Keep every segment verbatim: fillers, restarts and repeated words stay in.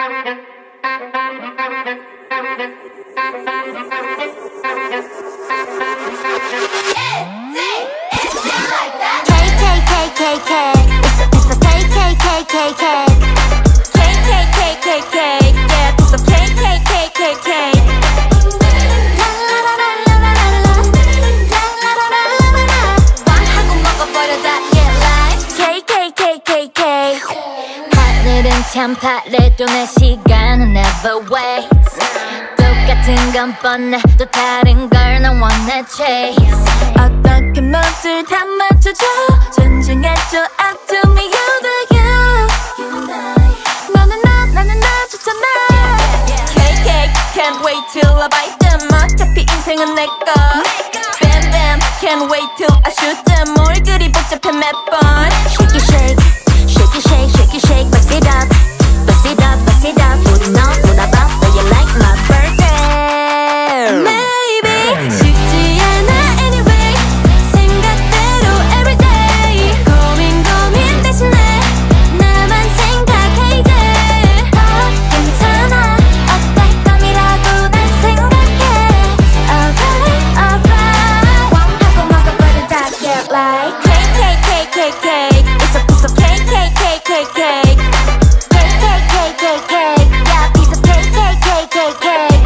참 바래도 내 시간은 never waits. 똑같은 건 뻔해 또 다른 걸 난 원해 chase. 어떻게 멋을 다 맞춰줘 존중해줘 up to me you the you. 너는 나 나는 나 좋잖아. 케이크 can't wait till I bite them. 어차피 인생은 내꺼. Bam bam can't wait till I shoot them. 뭘 그리 복잡해 몇 번. Shake it shake shake it shake shake it shake bust it up bust it up bust it up 우리 너보다 바빠 you like my birthday. Maybe 쉽지 않아 anyway 생각대로 everyday 고민 고민 대신에 나만 생각해 이제 다 괜찮아 어떨 감이라고 난 생각해. Alright alright 하고 먹어버리자 get like cake cake cake cake cake it's a piece of cake cake cake cake cake cake cake cake cake cake yeah piece of cake cake cake cake cake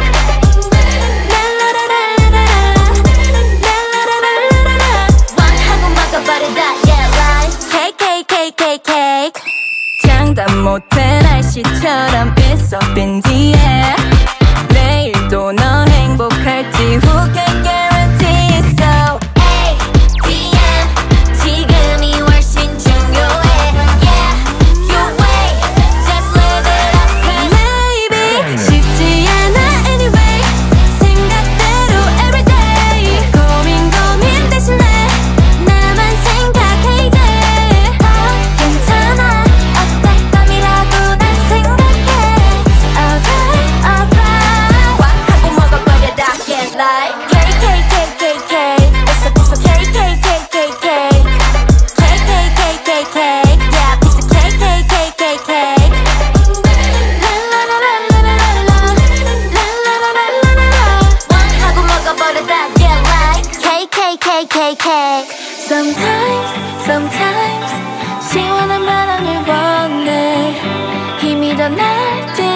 하고 먹어버리자 yeah like cake cake cake cake cake 장담 못해 날씨처럼 it's up in the air. 내일도 너 행복할지 who can guarantee so A D M 지금이 훨씬 중요해 yeah you wait just live it up cause maybe 쉽지 않아 anyway 생각대로 everyday 고민 고민 대신에 나만 생각해 이제 다 괜찮아 어떨 감이라고 난 생각해. Alright alright 꽉 하고 먹어버려다 get like cake cake cake cake cake it's a piece of cake cake cake cake cake cake cake cake cake cake yeah piece of cake cake cake cake cake la la la la la la la la la la la la la 하고 먹어버리다 get like cake cake cake cake cake. sometimes sometimes 시원한 바람을 원해 힘이 더 날 때